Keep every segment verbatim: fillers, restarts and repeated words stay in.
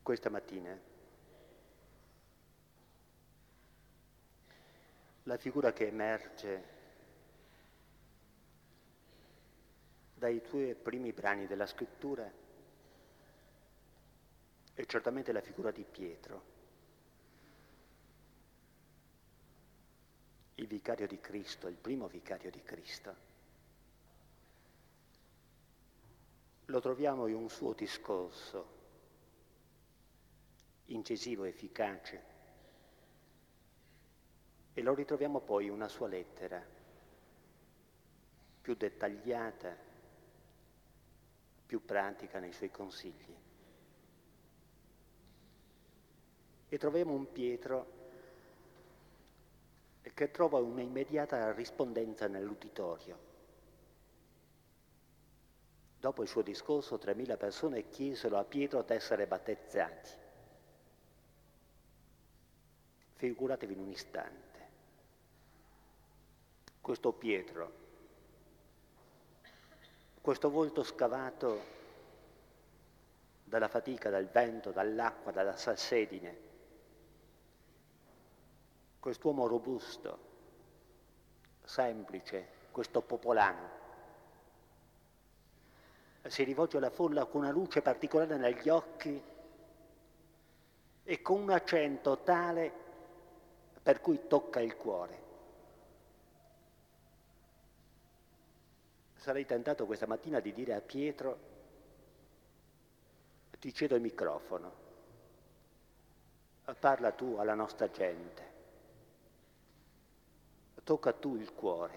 Questa mattina la figura che emerge dai due primi brani della scrittura è certamente la figura di Pietro, il vicario di Cristo, il primo vicario di Cristo. Lo troviamo in un suo discorso incisivo, efficace, e lo ritroviamo poi in una sua lettera più dettagliata, più pratica nei suoi consigli. E troviamo un Pietro che trova un'immediata rispondenza nell'uditorio. Dopo il suo discorso, tremila persone chiesero a Pietro di essere battezzati. Figuratevi in un istante, questo Pietro, questo volto scavato dalla fatica, dal vento, dall'acqua, dalla salsedine, quest'uomo robusto, semplice, questo popolano, si rivolge alla folla con una luce particolare negli occhi e con un accento tale per cui tocca il cuore. Sarei tentato questa mattina di dire a Pietro: ti cedo il microfono, parla tu alla nostra gente, tocca tu il cuore.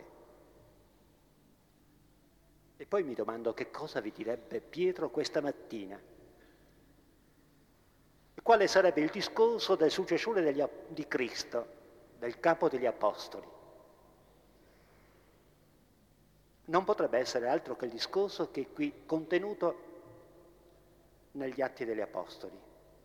E poi mi domando che cosa vi direbbe Pietro questa mattina. Quale sarebbe il discorso del successore degli, di Cristo, del capo degli Apostoli? Non potrebbe essere altro che il discorso che è qui contenuto negli Atti degli Apostoli.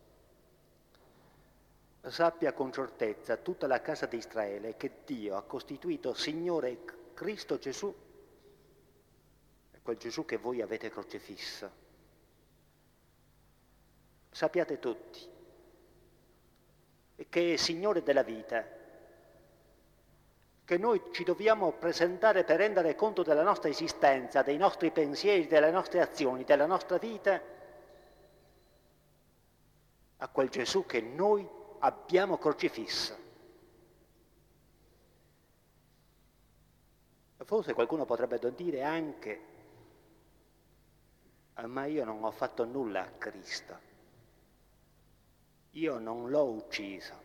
Sappia con certezza tutta la casa di Israele che Dio ha costituito Signore Cristo Gesù, quel Gesù che voi avete crocifisso. Sappiate tutti che è Signore della vita, che noi ci dobbiamo presentare per rendere conto della nostra esistenza, dei nostri pensieri, delle nostre azioni, della nostra vita, a quel Gesù che noi abbiamo crocifisso. Forse qualcuno potrebbe dire anche: ma io non ho fatto nulla a Cristo, io non l'ho ucciso.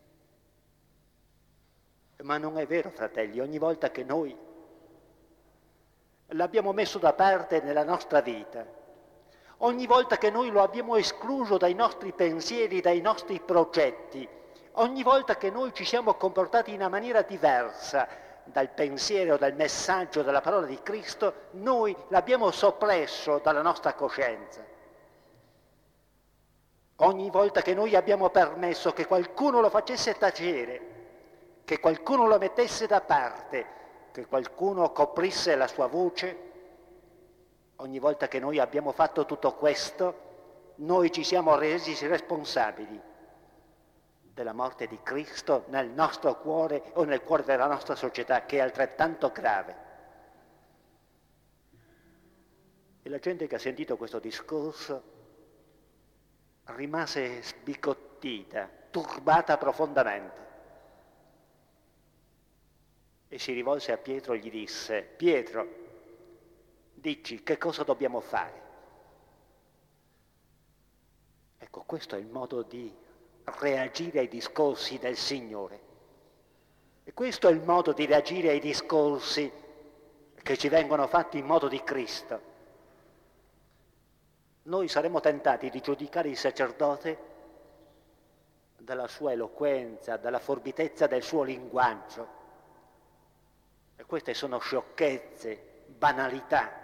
Ma non è vero, fratelli, ogni volta che noi l'abbiamo messo da parte nella nostra vita, ogni volta che noi lo abbiamo escluso dai nostri pensieri, dai nostri progetti, ogni volta che noi ci siamo comportati in una maniera diversa dal pensiero, dal messaggio, dalla parola di Cristo, noi l'abbiamo soppresso dalla nostra coscienza. Ogni volta che noi abbiamo permesso che qualcuno lo facesse tacere, che qualcuno lo mettesse da parte, che qualcuno coprisse la sua voce, ogni volta che noi abbiamo fatto tutto questo, noi ci siamo resi responsabili della morte di Cristo nel nostro cuore o nel cuore della nostra società, che è altrettanto grave. E la gente che ha sentito questo discorso rimase sbigottita, turbata profondamente. E si rivolse a Pietro e gli disse: Pietro, dici che cosa dobbiamo fare? Ecco, questo è il modo di reagire ai discorsi del Signore. E questo è il modo di reagire ai discorsi che ci vengono fatti in modo di Cristo. Noi saremo tentati di giudicare il sacerdote dalla sua eloquenza, dalla forbitezza del suo linguaggio. E queste sono sciocchezze, banalità.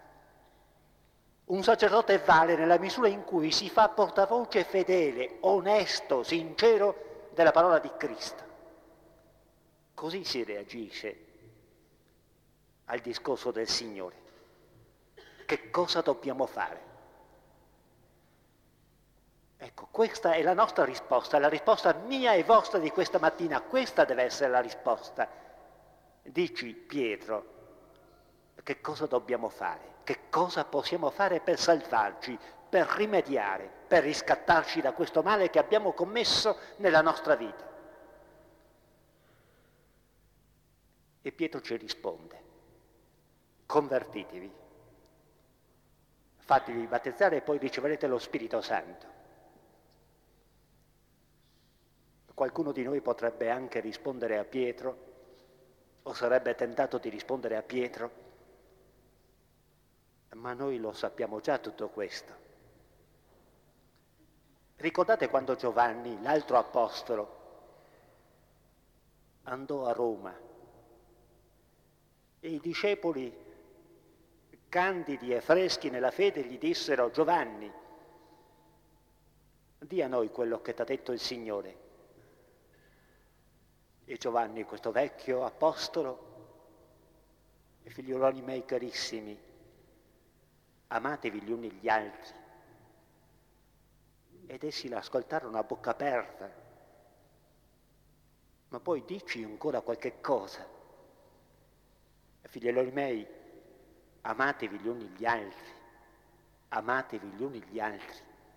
Un sacerdote vale nella misura in cui si fa portavoce fedele, onesto, sincero della parola di Cristo. Così si reagisce al discorso del Signore. Che cosa dobbiamo fare? Ecco, questa è la nostra risposta, la risposta mia e vostra di questa mattina, questa deve essere la risposta. Dici, Pietro, che cosa dobbiamo fare? Che cosa possiamo fare per salvarci, per rimediare, per riscattarci da questo male che abbiamo commesso nella nostra vita? E Pietro ci risponde, convertitevi, fatevi battezzare e poi riceverete lo Spirito Santo. Qualcuno di noi potrebbe anche rispondere a Pietro, o sarebbe tentato di rispondere a Pietro, ma noi lo sappiamo già tutto questo. Ricordate quando Giovanni, l'altro apostolo, andò a Roma e i discepoli, candidi e freschi nella fede, gli dissero: Giovanni, di a noi quello che ti ha detto il Signore. E Giovanni, questo vecchio apostolo, e figlioloni miei carissimi, amatevi gli uni gli altri. Ed essi l'ascoltarono a bocca aperta. Ma poi dici ancora qualche cosa. Figlioloni miei, amatevi gli uni gli altri, amatevi gli uni gli altri.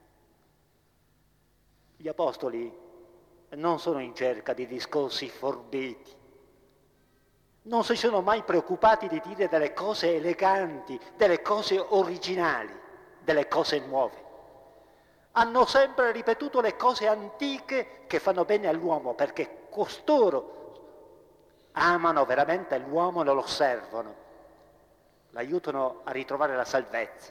Gli apostoli non sono in cerca di discorsi forbiti, non si sono mai preoccupati di dire delle cose eleganti, delle cose originali, delle cose nuove. Hanno sempre ripetuto le cose antiche che fanno bene all'uomo, perché costoro amano veramente l'uomo e lo servono, l'aiutano a ritrovare la salvezza.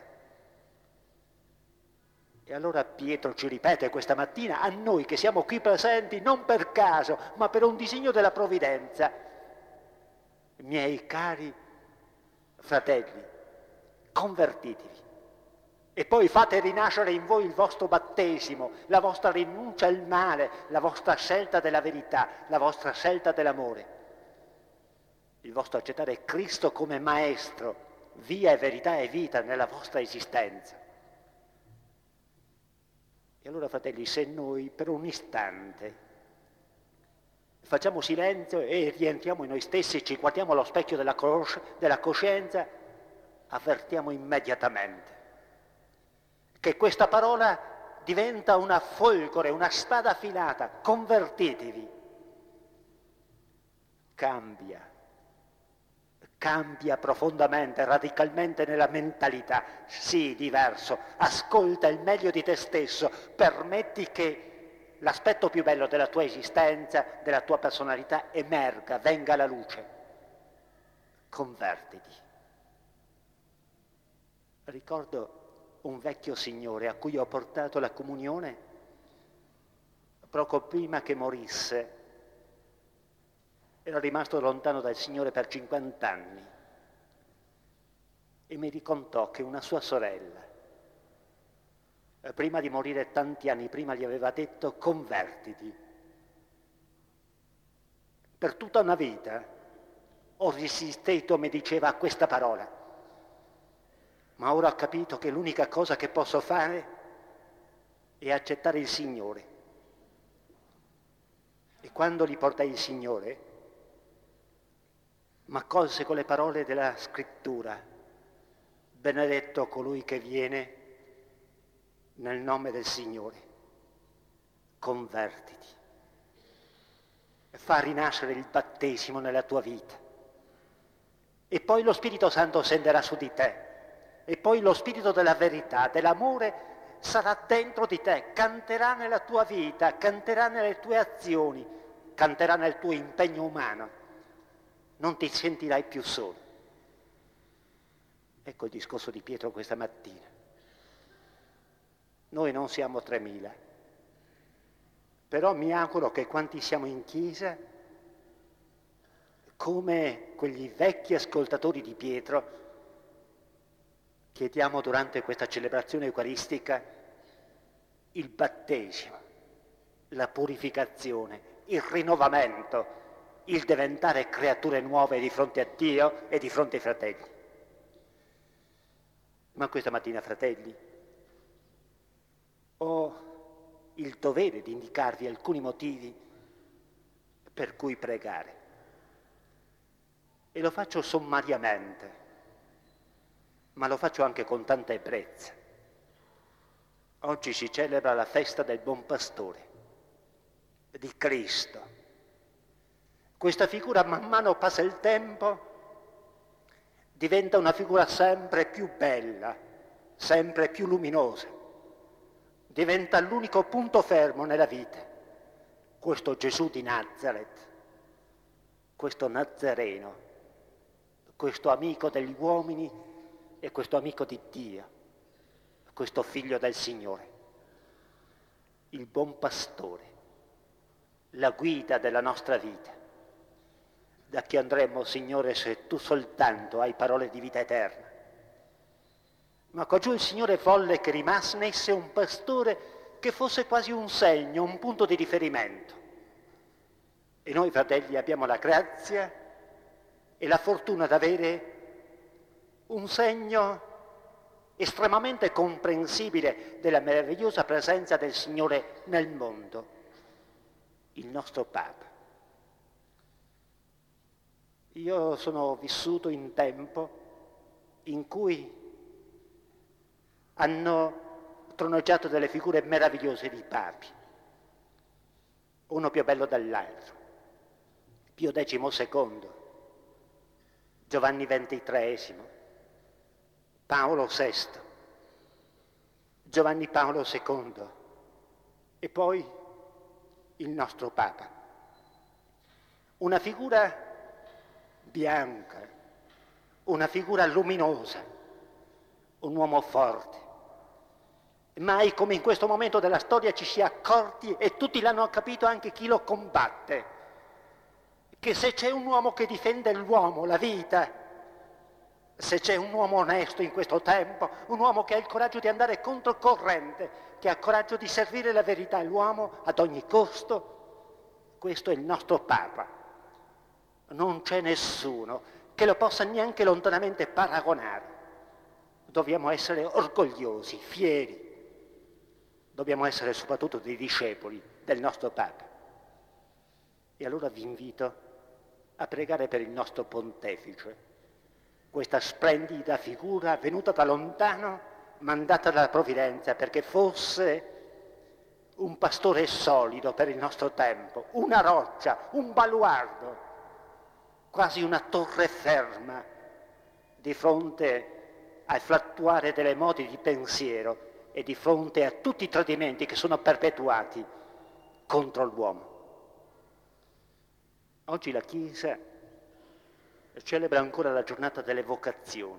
E allora Pietro ci ripete questa mattina a noi che siamo qui presenti non per caso, ma per un disegno della provvidenza: miei cari fratelli, convertitevi e poi fate rinascere in voi il vostro battesimo, la vostra rinuncia al male, la vostra scelta della verità, la vostra scelta dell'amore, il vostro accettare Cristo come maestro, via e verità e vita nella vostra esistenza. E allora, fratelli, se noi per un istante facciamo silenzio e rientriamo in noi stessi, ci guardiamo allo specchio della, cos- della coscienza, avvertiamo immediatamente che questa parola diventa una folgore, una spada affilata: convertitevi. Cambia, cambia profondamente, radicalmente nella mentalità. Sii diverso, ascolta il meglio di te stesso, permetti che l'aspetto più bello della tua esistenza, della tua personalità emerga, venga alla luce. Convertiti. Ricordo un vecchio signore a cui ho portato la comunione poco prima che morisse. Era rimasto lontano dal Signore per cinquanta anni e mi raccontò che una sua sorella, prima di morire tanti anni prima, gli aveva detto: convertiti. Per tutta una vita ho resistito, mi diceva, a questa parola, ma ora ho capito che l'unica cosa che posso fare è accettare il Signore. E quando gli portai il Signore, ma colse con le parole della scrittura: benedetto colui che viene nel nome del Signore. Convertiti. Fa rinascere il battesimo nella tua vita. E poi lo Spirito Santo scenderà su di te. E poi lo Spirito della verità, dell'amore sarà dentro di te, canterà nella tua vita, canterà nelle tue azioni, canterà nel tuo impegno umano. Non ti sentirai più solo. Ecco il discorso di Pietro questa mattina. Noi non siamo tremila, però mi auguro che quanti siamo in chiesa, come quegli vecchi ascoltatori di Pietro, chiediamo durante questa celebrazione eucaristica il battesimo, la purificazione, il rinnovamento, il diventare creature nuove di fronte a Dio e di fronte ai fratelli. Ma questa mattina, fratelli, ho il dovere di indicarvi alcuni motivi per cui pregare. E lo faccio sommariamente, ma lo faccio anche con tanta ebbrezza. Oggi si celebra la festa del Buon Pastore, di Cristo. Questa figura, man mano passa il tempo, diventa una figura sempre più bella, sempre più luminosa. Diventa l'unico punto fermo nella vita. Questo Gesù di Nazareth, questo Nazareno, questo amico degli uomini e questo amico di Dio, questo figlio del Signore, il buon pastore, la guida della nostra vita. Da chi andremo, Signore, se tu soltanto hai parole di vita eterna? Ma qua giù il Signore volle che rimanesse un pastore che fosse quasi un segno, un punto di riferimento. E noi, fratelli, abbiamo la grazia e la fortuna di avere un segno estremamente comprensibile della meravigliosa presenza del Signore nel mondo, il nostro Papa. Io sono vissuto in tempo in cui hanno troneggiato delle figure meravigliose di papi, uno più bello dell'altro, Pio decimo secondo, Giovanni ventitreesimo, Paolo sesto, Giovanni Paolo secondo e poi il nostro Papa. Una figura bianca, una figura luminosa, un uomo forte. Mai come in questo momento della storia ci si è accorti, e tutti l'hanno capito, anche chi lo combatte, che se c'è un uomo che difende l'uomo, la vita, se c'è un uomo onesto in questo tempo, un uomo che ha il coraggio di andare controcorrente, che ha il coraggio di servire la verità e l'uomo ad ogni costo, questo è il nostro Papa. Non c'è nessuno che lo possa neanche lontanamente paragonare. Dobbiamo essere orgogliosi, fieri. Dobbiamo essere soprattutto dei discepoli del nostro Papa. E allora vi invito a pregare per il nostro pontefice, questa splendida figura venuta da lontano, mandata dalla provvidenza perché fosse un pastore solido per il nostro tempo, una roccia, un baluardo, quasi una torre ferma di fronte al fluttuare delle modi di pensiero e di fronte a tutti i tradimenti che sono perpetuati contro l'uomo. Oggi la Chiesa celebra ancora la giornata delle vocazioni.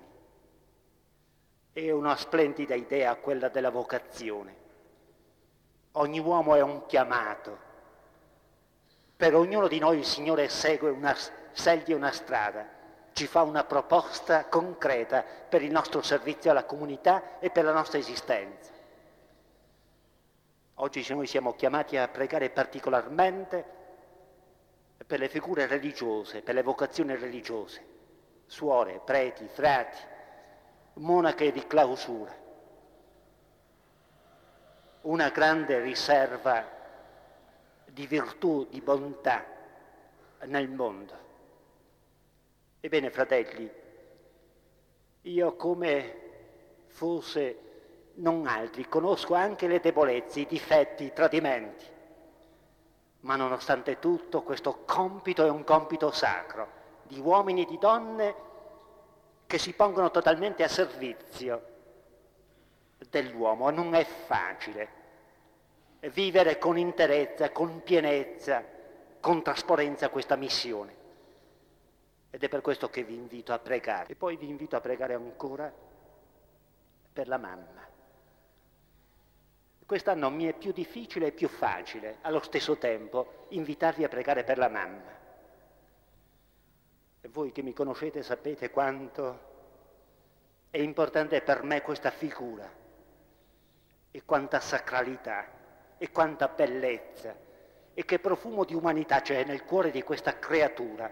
È una splendida idea quella della vocazione. Ogni uomo è un chiamato. Per ognuno di noi il Signore segue una, sceglie una strada, ci fa una proposta concreta per il nostro servizio alla comunità e per la nostra esistenza. Oggi noi siamo chiamati a pregare particolarmente per le figure religiose, per le vocazioni religiose, suore, preti, frati, monache di clausura. Una grande riserva di virtù, di bontà nel mondo. Ebbene, fratelli, io come forse non altri conosco anche le debolezze, i difetti, i tradimenti, ma nonostante tutto questo compito è un compito sacro di uomini e di donne che si pongono totalmente a servizio dell'uomo. Non è facile vivere con interezza, con pienezza, con trasparenza questa missione. Ed è per questo che vi invito a pregare. E poi vi invito a pregare ancora per la mamma. Quest'anno mi è più difficile e più facile, allo stesso tempo, invitarvi a pregare per la mamma. E voi che mi conoscete sapete quanto è importante per me questa figura, e quanta sacralità, e quanta bellezza, e che profumo di umanità c'è nel cuore di questa creatura.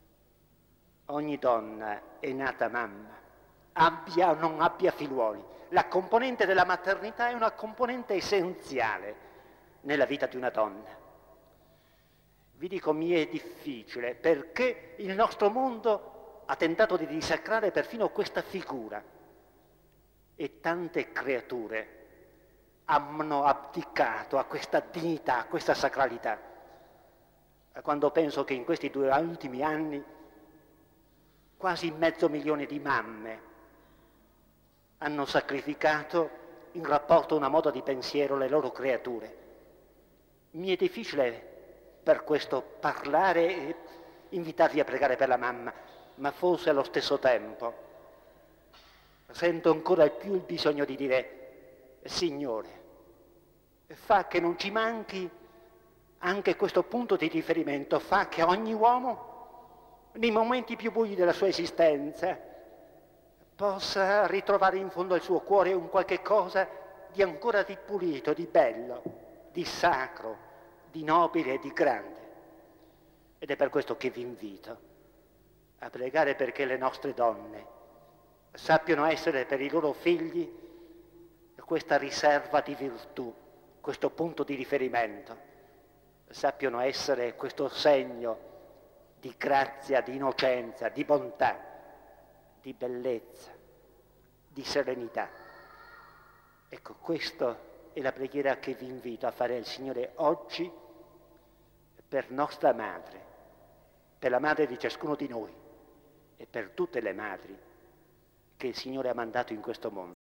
Ogni donna è nata mamma, abbia o non abbia figliuoli. la componente della maternità è una componente essenziale nella vita di una donna. Vi dico, mi è difficile perché il nostro mondo ha tentato di dissacrare perfino questa figura e tante creature hanno abdicato a questa dignità, a questa sacralità. Quando penso che in questi due ultimi anni quasi mezzo milione di mamme hanno sacrificato in rapporto a una moda di pensiero le loro creature, mi è difficile per questo parlare e invitarvi a pregare per la mamma, ma forse allo stesso tempo sento ancora più il bisogno di dire: Signore, fa che non ci manchi anche questo punto di riferimento, fa che ogni uomo, nei momenti più bui della sua esistenza, possa ritrovare in fondo al suo cuore un qualche cosa di ancora di pulito, di bello, di sacro, di nobile e di grande. Ed è per questo che vi invito a pregare perché le nostre donne sappiano essere per i loro figli questa riserva di virtù, questo punto di riferimento, sappiano essere questo segno di grazia, di innocenza, di bontà, di bellezza, di serenità. Ecco, questa è la preghiera che vi invito a fare al Signore oggi per nostra madre, per la madre di ciascuno di noi e per tutte le madri che il Signore ha mandato in questo mondo.